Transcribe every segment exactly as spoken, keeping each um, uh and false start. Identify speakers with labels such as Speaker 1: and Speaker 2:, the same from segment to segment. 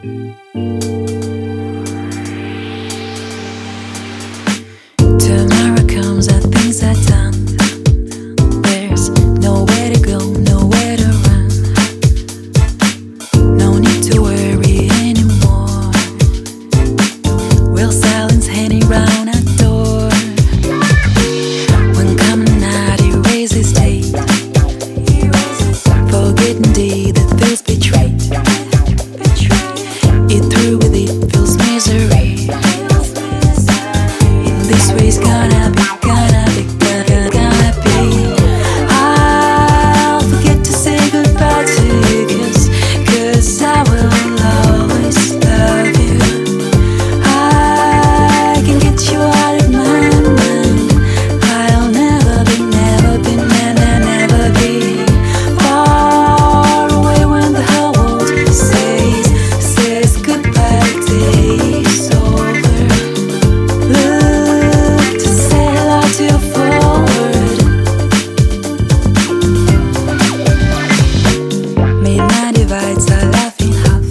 Speaker 1: Tomorrow comes, our things are done. There's nowhere to go, nowhere to run. No need to worry anymore. Will silence hanging round our door. When coming night erases day, forgetting day that feels betrayed. It through with it feels misery. In this way it's gonna be, gonna be, gonna, gonna be. I'll forget to say goodbye to you, cause, cause I will always love you. I can get you out of my mind. I'll never be, never be, never, never be far away when the whole world says, says goodbye. Day's over. Look to say hello to your forward. Midnight divides our laughing half.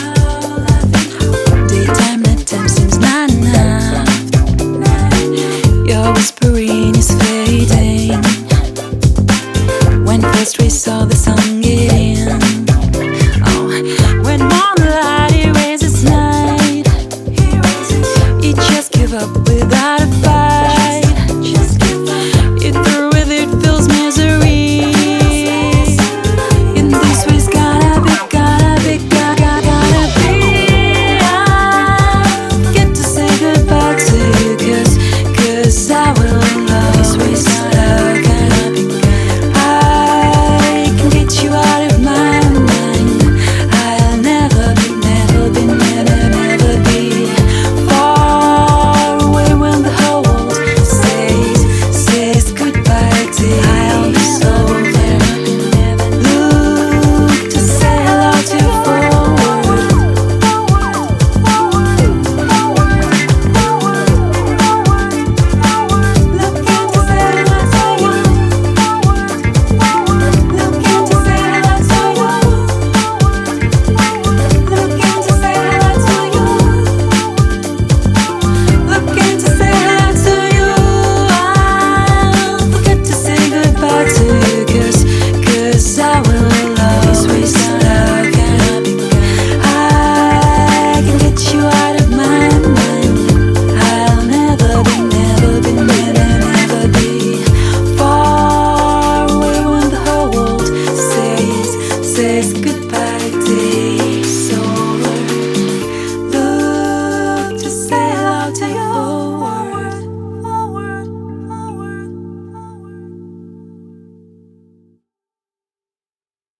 Speaker 1: Daytime, nighttime seems not enough. Your whispering is fading. When first we saw the sun get in. Oh, when moonlight erases night, it just give up without a fight. It through with it feels misery. In this way it's gotta be, gotta be, gotta, gotta be. I get to say goodbye to you, cause, cause I will always love you. I can get you out of my mind. I'll never be, never be, never, never be far away when the whole world says, says goodbye. Day's over. Look to say hello to your forward. Looking to say hello to you. Looking to say hello to you. Looking to say hello to you. Looking to say hello to you. I'll forget to say goodbye to you, cause, cause I will always love you. I can get you out of my mind. I'll never be, never be, never, never be far away when the whole world says, says goodbye. Day's over. Look to say hello to your forward.